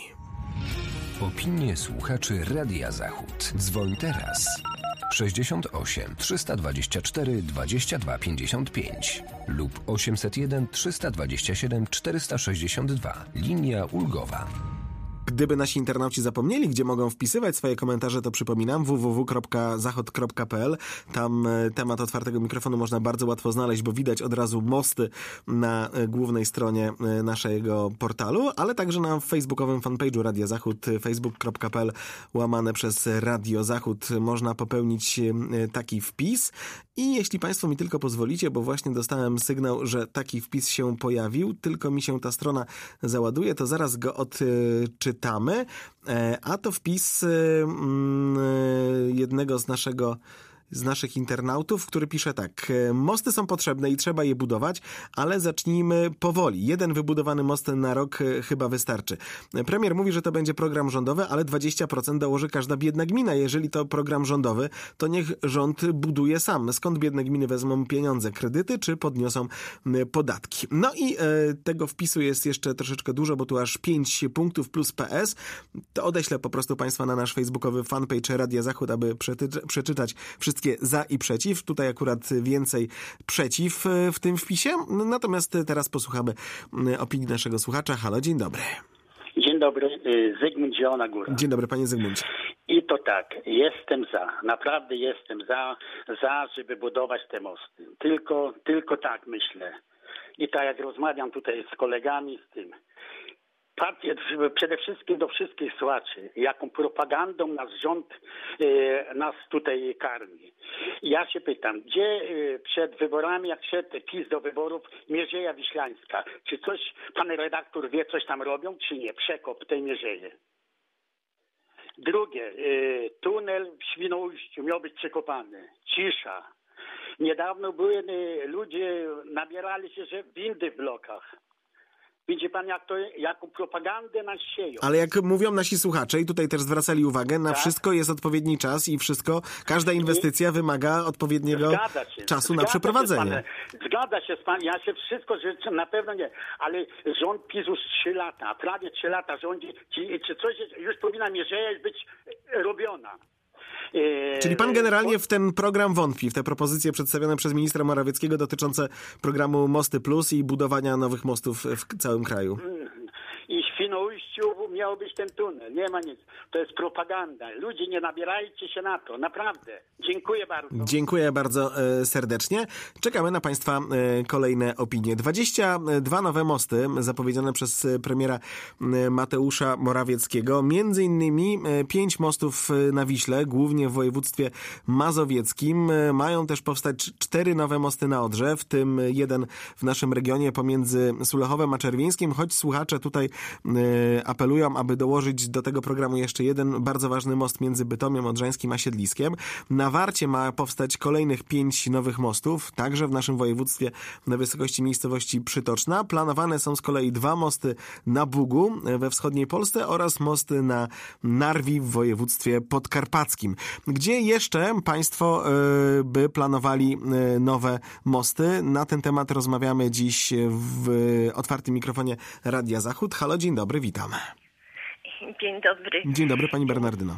Opinie słuchaczy Radia Zachód. Dzwoń teraz. sześćdziesiąt osiem trzysta dwadzieścia cztery dwadzieścia dwa pięćdziesiąt pięć lub osiemset jeden trzysta dwadzieścia siedem czterysta sześćdziesiąt dwa. Linia ulgowa. Gdyby nasi internauci zapomnieli, gdzie mogą wpisywać swoje komentarze, to przypominam w w w kropka zachod kropka p l. Tam temat otwartego mikrofonu można bardzo łatwo znaleźć, bo widać od razu mosty na głównej stronie naszego portalu, ale także na facebookowym fanpage'u Radia Zachód, facebook kropka p l łamane przez Radio Zachód można popełnić taki wpis. I jeśli Państwo mi tylko pozwolicie, bo właśnie dostałem sygnał, że taki wpis się pojawił, tylko mi się ta strona załaduje, to zaraz go odczytamy. A to wpis jednego z naszego z naszych internautów, który pisze tak: mosty są potrzebne i trzeba je budować, ale zacznijmy powoli. Jeden wybudowany most na rok chyba wystarczy. Premier mówi, że to będzie program rządowy, ale dwadzieścia procent dołoży każda biedna gmina. Jeżeli to program rządowy, to niech rząd buduje sam. Skąd biedne gminy wezmą pieniądze? Kredyty czy podniosą podatki? No i e, tego wpisu jest jeszcze troszeczkę dużo, bo tu aż pięć punktów plus P S. To odeślę po prostu Państwa na nasz facebookowy fanpage Radia Zachód, aby przety- przeczytać wszystkie za i przeciw. Tutaj akurat więcej przeciw w tym wpisie. Natomiast teraz posłuchamy opinii naszego słuchacza. Halo, dzień dobry. Dzień dobry, Zygmunt Zielona Góra. Dzień dobry, panie Zygmuncie. I to tak, jestem za, naprawdę jestem za, za, żeby budować te mosty. Tylko, tylko tak myślę. I tak jak rozmawiam tutaj z kolegami, z tym, partie, przede wszystkim do wszystkich słuchaczy, jaką propagandą nasz rząd e, nas tutaj karmi. Ja się pytam, gdzie e, przed wyborami, jak szedł PiS do wyborów, Mierzeja Wiślańska, czy coś, pan redaktor wie, coś tam robią, czy nie? Przekop tej Mierzeje. Drugie, e, tunel w Świnoujściu miał być przekopany. Cisza. Niedawno były e, ludzie, nabierali się, że windy w blokach. Widzi pan, jak to, jaką propagandę nas sieją. Ale jak mówią nasi słuchacze, i tutaj też zwracali uwagę, na tak? wszystko jest odpowiedni czas i wszystko, każda inwestycja wymaga odpowiedniego czasu Zgadza na przeprowadzenie. Się Zgadza się z panem, ja się wszystko życzę, na pewno nie, ale rząd PiS już trzy lata, prawie trzy lata rządzi, czy, czy coś już powinna Mierzeja być robiona. Czyli pan generalnie w ten program wątpi, w te propozycje przedstawione przez ministra Morawieckiego dotyczące programu Mosty Plus i budowania nowych mostów w całym kraju? I w Świnoujściu miał być ten tunel. Nie ma nic. To jest propaganda. Ludzie, nie nabierajcie się na to. Naprawdę. Dziękuję bardzo. Dziękuję bardzo e, serdecznie. Czekamy na państwa e, kolejne opinie. dwadzieścia dwa nowe mosty zapowiedziane przez premiera e, Mateusza Morawieckiego. Między innymi e, pięć mostów na Wiśle, głównie w województwie mazowieckim. E, mają też powstać cztery nowe mosty na Odrze, w tym jeden w naszym regionie pomiędzy Sulechowem a Czerwińskim, choć słuchacze tutaj apelują, aby dołożyć do tego programu jeszcze jeden bardzo ważny most między Bytomiem Odrzańskim a Siedliskiem. Na Warcie ma powstać kolejnych pięć nowych mostów, także w naszym województwie na wysokości miejscowości Przytoczna. Planowane są z kolei dwa mosty na Bugu we wschodniej Polsce oraz mosty na Narwi w województwie podkarpackim. Gdzie jeszcze państwo y, by planowali y, nowe mosty? Na ten temat rozmawiamy dziś w otwartym mikrofonie Radia Zachód. Halo, dzień dobry, witam. Dzień dobry. Dzień dobry, pani Bernardyno.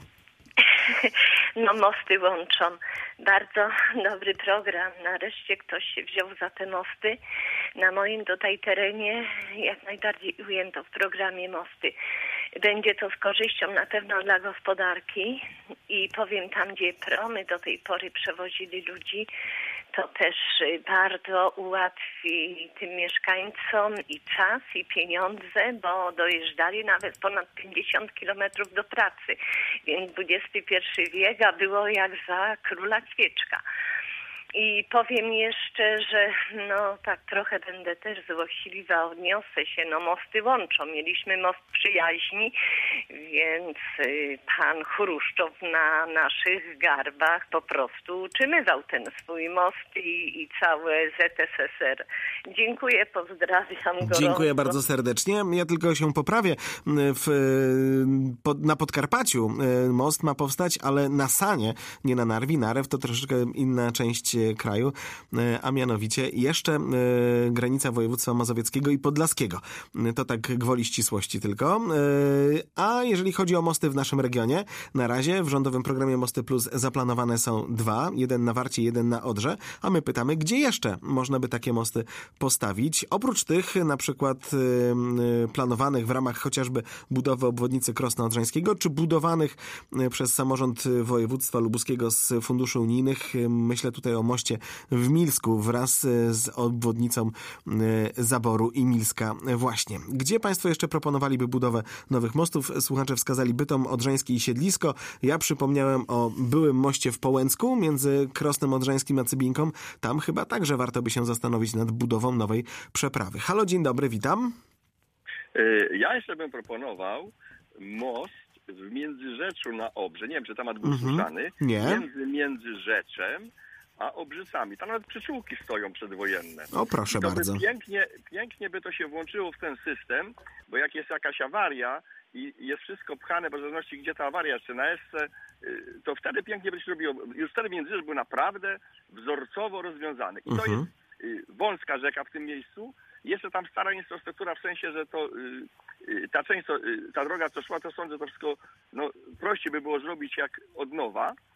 No, mosty łączą. Bardzo dobry program. Nareszcie ktoś się wziął za te mosty. Na moim tutaj terenie jak najbardziej ujęto w programie mosty. Będzie to z korzyścią na pewno dla gospodarki i powiem, tam gdzie promy do tej pory przewozili ludzi, to też bardzo ułatwi tym mieszkańcom i czas, i pieniądze, bo dojeżdżali nawet ponad pięćdziesiąt kilometrów do pracy. Więc dwudziesty pierwszy wiek, a było jak za króla świeczka. I powiem jeszcze, że no tak trochę będę też złośliwa, odniosę się, no mosty łączą. Mieliśmy most przyjaźni, więc y, pan Chruszczow na naszych garbach po prostu utrzymywał ten swój most i, i całe Z S S R. Dziękuję, pozdrawiam gorąco. Dziękuję bardzo serdecznie. Ja tylko się poprawię. W, pod, na Podkarpaciu most ma powstać, ale na Sanie, nie na Narwi. Narew to troszeczkę inna część kraju, a mianowicie jeszcze granica województwa mazowieckiego i podlaskiego. To tak gwoli ścisłości tylko. A jeżeli chodzi o mosty w naszym regionie, na razie w rządowym programie Mosty Plus zaplanowane są dwa. Jeden na Warcie, jeden na Odrze. A my pytamy, gdzie jeszcze można by takie mosty postawić? Oprócz tych na przykład planowanych w ramach chociażby budowy obwodnicy Krosna Odrzańskiego, czy budowanych przez samorząd województwa lubuskiego z funduszy unijnych. Myślę tutaj o moście w Milsku wraz z obwodnicą Zaboru i Milska właśnie. Gdzie państwo jeszcze proponowaliby budowę nowych mostów? Słuchacze wskazali Bytom Odrzański i Siedlisko. Ja przypomniałem o byłym moście w Połęcku między Krosnem Odrzańskim a Cybinką. Tam chyba także warto by się zastanowić nad budową nowej przeprawy. Halo, dzień dobry, witam. Ja jeszcze bym proponował most w Międzyrzeczu na Obrze. Nie wiem, czy temat był mm-hmm. słyszany. Nie. Między Międzyrzeczem a Obrzycami. Tam nawet przyczółki stoją przedwojenne. O, proszę I to bardzo. By pięknie, pięknie by to się włączyło w ten system, bo jak jest jakaś awaria i jest wszystko pchane, bo w zależności gdzie ta awaria, czy na Esce, to wtedy pięknie by się robiło. Już wtedy Międzyrzecz był naprawdę wzorcowo rozwiązany. I to mhm. jest wąska rzeka w tym miejscu. Jeszcze tam stara infrastruktura, w sensie, że to ta część, ta droga, co szła, to sądzę, to wszystko no, prościej by było zrobić jak od nowa.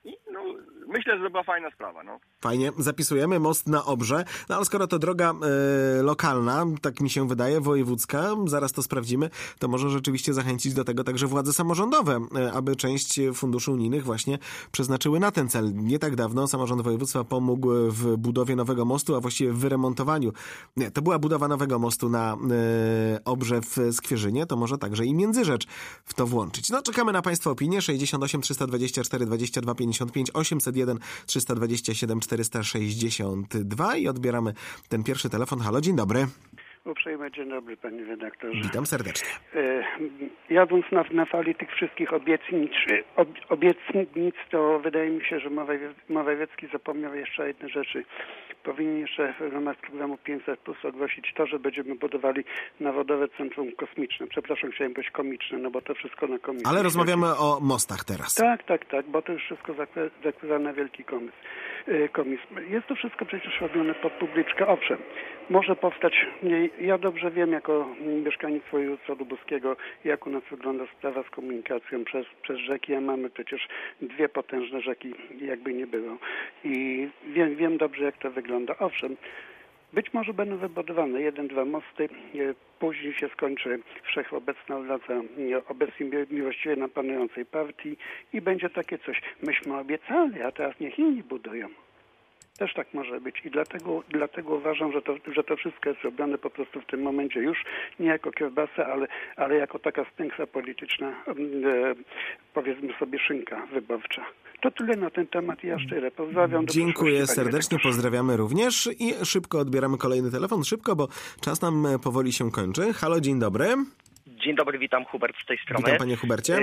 I no, myślę, że to była fajna sprawa. No. Fajnie, zapisujemy most na Obrze, no ale skoro to droga e, lokalna, tak mi się wydaje, wojewódzka, zaraz to sprawdzimy, to może rzeczywiście zachęcić do tego także władze samorządowe, e, aby część funduszy unijnych właśnie przeznaczyły na ten cel. Nie tak dawno samorząd województwa pomógł w budowie nowego mostu, a właściwie w wyremontowaniu. Nie, to była budowa nowego mostu na e, Obrze w Skwierzynie, to może także i Międzyrzecz w to włączyć. No, czekamy na Państwa opinię. sześćdziesiąt osiem trzysta dwadzieścia cztery dwadzieścia dwa pięćdziesiąt pięć, osiemset jeden trzysta dwadzieścia siedem czterysta sześćdziesiąt dwa i odbieramy ten pierwszy telefon. Halo, dzień dobry. Uprzejmy dzień dobry, panie redaktorze. Witam serdecznie. E, jadąc na, na fali tych wszystkich obietnic, ob, obietnic, to wydaje mi się, że Morawiecki zapomniał jeszcze o jednej rzeczy. Powinien jeszcze w ramach programu pięćset plus ogłosić to, że będziemy budowali Narodowe Centrum Kosmiczne. Przepraszam, chciałem być komiczny, no bo to wszystko na komisji. Ale rozmawiamy o mostach teraz. Tak, tak, tak, bo to już wszystko zakłada na wielki komysł. Komizm. Jest to wszystko przecież robione pod publiczkę. Owszem, może powstać, ja dobrze wiem jako mieszkaniec województwa lubuskiego, jak u nas wygląda sprawa z komunikacją przez, przez rzeki, a mamy przecież dwie potężne rzeki, jakby nie było. I wiem, wiem dobrze, jak to wygląda. Owszem, być może będą wybudowane jeden, dwa mosty, później się skończy wszechobecna władza obecnie miłościwie na panującej partii i będzie takie coś. Myśmy obiecali, a teraz niech inni budują. Też tak może być i dlatego, dlatego uważam, że to, że to wszystko jest robione po prostu w tym momencie już nie jako kiełbasa, ale, ale jako taka stęksa polityczna, e, powiedzmy sobie szynka wyborcza. To tyle na ten temat i ja szczerze pozdrawiam. Do Dziękuję serdecznie, pozdrawiamy również i szybko odbieramy kolejny telefon. Szybko, bo czas nam powoli się kończy. Halo, dzień dobry. Dzień dobry, witam, Hubert z tej strony. Witam, panie Hubercie.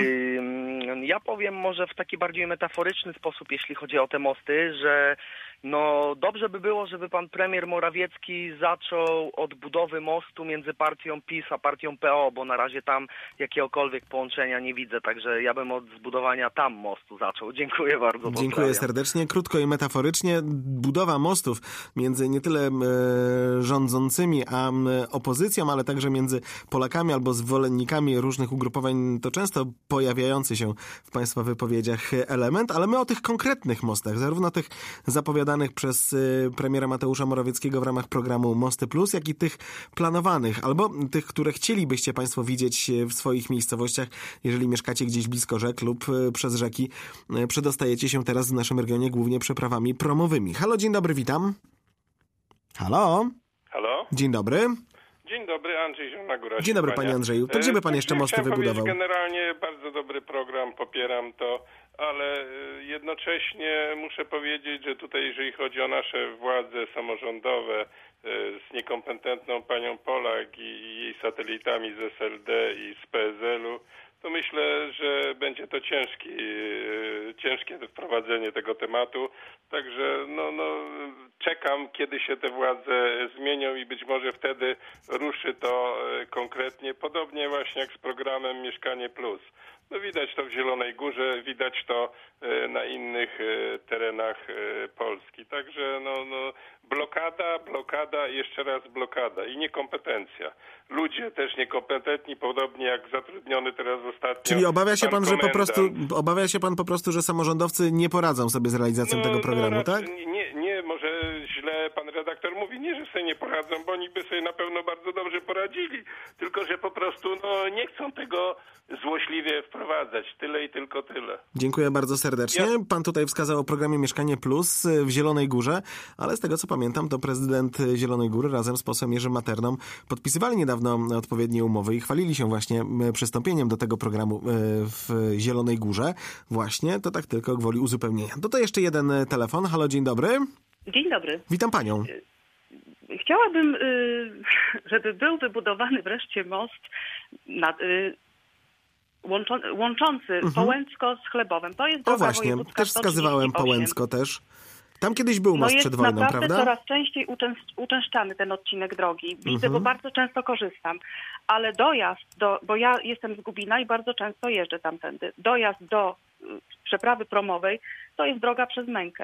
Ja powiem może w taki bardziej metaforyczny sposób, jeśli chodzi o te mosty, że no dobrze by było, żeby pan premier Morawiecki zaczął od budowy mostu między partią PiS a partią P O, bo na razie tam jakiegokolwiek połączenia nie widzę, także ja bym od zbudowania tam mostu zaczął. Dziękuję bardzo. Pozdrawiam. Dziękuję serdecznie. Krótko i metaforycznie. Budowa mostów między nie tyle e, rządzącymi a e, opozycją, ale także między Polakami albo zwolennikami różnych ugrupowań, to często pojawiający się w państwa wypowiedziach element, ale my o tych konkretnych mostach, zarówno tych zapowiadanych przez premiera Mateusza Morawieckiego w ramach programu Mosty Plus, jak i tych planowanych, albo tych, które chcielibyście państwo widzieć w swoich miejscowościach, jeżeli mieszkacie gdzieś blisko rzek lub przez rzeki. Przedostajecie się teraz w naszym regionie głównie przeprawami promowymi. Halo, dzień dobry, witam. Halo? Halo? Dzień dobry. Dzień dobry, Andrzej Zielona-Góra. Dzień dobry, panie Andrzeju. To gdzie by pan jeszcze mosty wybudował? Generalnie bardzo dobry program, popieram to, ale jednocześnie muszę powiedzieć, że tutaj jeżeli chodzi o nasze władze samorządowe z niekompetentną panią Polak i jej satelitami z S L D i z P S L u, to myślę, że będzie to ciężki, ciężkie wprowadzenie tego tematu. Także no, no, czekam, kiedy się te władze zmienią i być może wtedy ruszy to konkretnie. Podobnie właśnie jak z programem Mieszkanie Plus. No widać to w Zielonej Górze, widać to na innych terenach Polski. Także no, no, blokada, blokada i jeszcze raz blokada i niekompetencja. Ludzie też niekompetentni, podobnie jak zatrudniony teraz ostatnio. Czyli obawia się pan, pan że po prostu obawia się pan po prostu, że samorządowcy nie poradzą sobie z realizacją no, tego programu, no, tak? Nie, nie, może źle pan redaktor mówi, nie, że sobie nie poradzą, bo oni by sobie na pewno bardzo dobrze poradzili, tylko że po prostu no, nie chcą tego złośliwie wprowadzać. Tyle i tylko tyle. Dziękuję bardzo serdecznie. Ja... Pan tutaj wskazał o programie Mieszkanie Plus w Zielonej Górze, ale z tego co pamiętam, to prezydent Zielonej Góry razem z posłem Jerzym Materną podpisywali niedawno odpowiednie umowy i chwalili się właśnie przystąpieniem do tego programu w Zielonej Górze. Właśnie, to tak tylko gwoli uzupełnienia. Tutaj jeszcze jeden telefon. Halo, dzień dobry. Dzień dobry. Witam panią. Chciałabym, żeby był wybudowany wreszcie most nad, łączący mhm. Połęcko z Chlebowem. To jest o właśnie, też wskazywałem Połęcko też. Tam kiedyś był most no przed wojną, prawda? prawda? Coraz częściej uczęst, uczęszczany ten odcinek drogi. Widzę, mhm. bo bardzo często korzystam. Ale dojazd, do, bo ja jestem z Gubina i bardzo często jeżdżę tamtędy. Dojazd do przeprawy promowej to jest droga przez Mękę.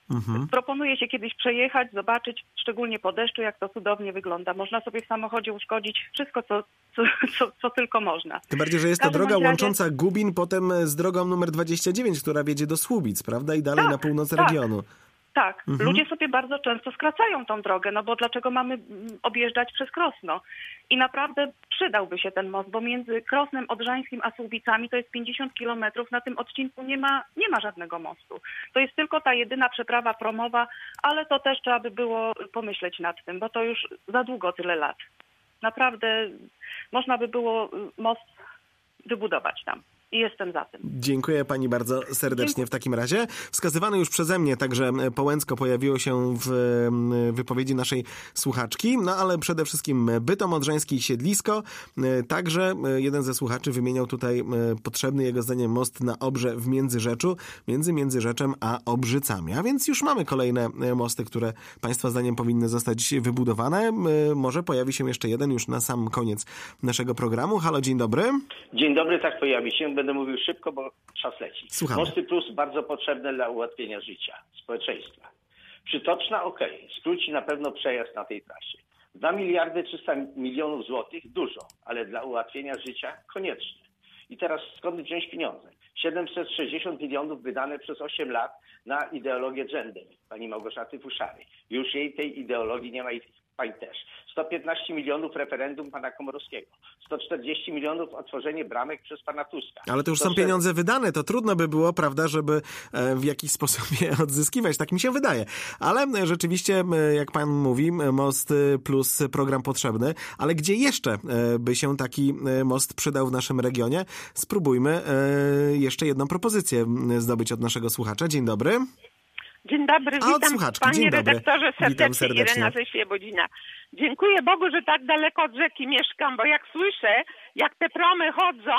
Mhm. Proponuje się kiedyś przejechać, zobaczyć, szczególnie po deszczu, jak to cudownie wygląda. Można sobie w samochodzie uszkodzić wszystko, co, co, co, co tylko można. Tym bardziej, że jest to droga razie... łącząca Gubin potem z drogą numer dwadzieścia dziewięć, która wiedzie do Słubic, prawda? I dalej tak, na północ tak. regionu. Tak, Mhm. ludzie sobie bardzo często skracają tą drogę, no bo dlaczego mamy objeżdżać przez Krosno? I naprawdę przydałby się ten most, bo między Krosnem Odrzańskim a Słubicami to jest pięćdziesiąt kilometrów, na tym odcinku nie ma, nie ma żadnego mostu. To jest tylko ta jedyna przeprawa promowa, ale to też trzeba by było pomyśleć nad tym, bo to już za długo tyle lat. Naprawdę można by było most wybudować tam. I jestem za tym. Dziękuję pani bardzo serdecznie. Dziękuję. W takim razie. Wskazywane już przeze mnie, także Połęcko pojawiło się w wypowiedzi naszej słuchaczki, no ale przede wszystkim Bytom Odrzański i Siedlisko. Także jeden ze słuchaczy wymieniał tutaj potrzebny jego zdaniem most na Obrze w Międzyrzeczu, między Międzyrzeczem a Obrzycami. A więc już mamy kolejne mosty, które państwa zdaniem powinny zostać wybudowane. Może pojawi się jeszcze jeden już na sam koniec naszego programu. Halo, dzień dobry. Dzień dobry, tak pojawi się. Będę mówił szybko, bo czas leci. Słuchamy. Mosty Plus bardzo potrzebne dla ułatwienia życia społeczeństwa. Przytoczna okej, okay. Skróci na pewno przejazd na tej trasie. dwa miliardy trzysta milionów złotych dużo, ale dla ułatwienia życia konieczne. I teraz skąd wziąć pieniądze? siedemset sześćdziesiąt milionów wydane przez osiem lat na ideologię gender pani Małgorzaty Fuszary. Już jej tej ideologii nie ma i pani też. sto piętnaście milionów referendum pana Komorowskiego. sto czterdzieści milionów otworzenie bramek przez pana Tuska. Ale to już to są że... pieniądze wydane, to trudno by było, prawda, żeby w jakiś sposób je odzyskiwać. Tak mi się wydaje. Ale rzeczywiście, jak pan mówi, Most Plus program potrzebny. Ale gdzie jeszcze by się taki most przydał w naszym regionie? Spróbujmy jeszcze jedną propozycję zdobyć od naszego słuchacza. Dzień dobry. Dzień dobry, A, witam panie Dzień dobry. redaktorze serdecznie, Witam serdecznie. Irena ze Świebodzina. Dziękuję Bogu, że tak daleko od rzeki mieszkam, bo jak słyszę, jak te promy chodzą,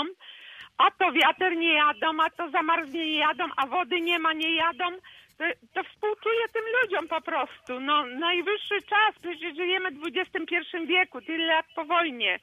a to wiatr nie jadą, a to zamarznie nie jadą, a wody nie ma, nie jadą, to, to współczuję tym ludziom po prostu. No najwyższy czas, przecież żyjemy w dwudziestym pierwszym wieku, tyle lat po wojnie.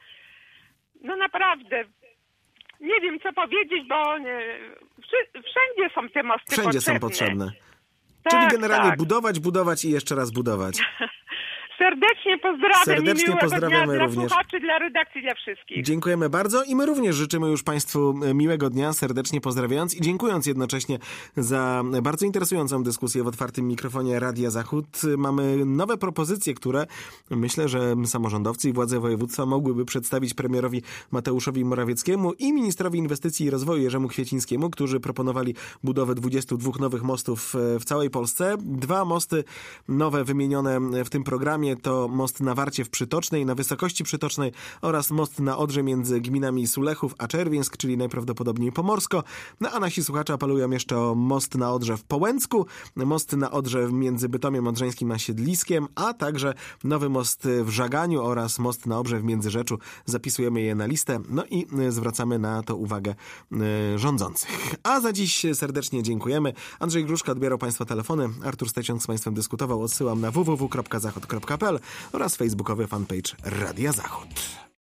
No naprawdę, nie wiem co powiedzieć, bo nie, wszędzie są te mosty Wszędzie potrzebne. są potrzebne. Tak, Czyli generalnie tak. budować, budować i jeszcze raz budować. Serdecznie pozdrawiam Serdecznie i miłego pozdrawiamy dnia dla również. słuchaczy, dla redakcji, dla wszystkich. Dziękujemy bardzo i my również życzymy już państwu miłego dnia, serdecznie pozdrawiając i dziękując jednocześnie za bardzo interesującą dyskusję w otwartym mikrofonie Radia Zachód. Mamy nowe propozycje, które myślę, że samorządowcy i władze województwa mogłyby przedstawić premierowi Mateuszowi Morawieckiemu i ministrowi inwestycji i rozwoju Jerzemu Kwiecińskiemu, którzy proponowali budowę dwudziestu dwóch nowych mostów w całej Polsce. Dwa mosty nowe wymienione w tym programie to most na Warcie w Przytocznej, na wysokości Przytocznej oraz most na Odrze między gminami Sulechów a Czerwieńsk, czyli najprawdopodobniej Pomorsko. No a nasi słuchacze apelują jeszcze o most na Odrze w Połęcku, most na Odrze między Bytomiem Odrzańskim a Siedliskiem, a także nowy most w Żaganiu oraz most na Obrze w Międzyrzeczu. Zapisujemy je na listę, no i zwracamy na to uwagę rządzących. A za dziś serdecznie dziękujemy. Andrzej Gruszka odbierał państwa telefony, Artur Steciąg z państwem dyskutował. Odsyłam na w w w kropka zachod kropka p l oraz facebookowy fanpage Radia Zachód.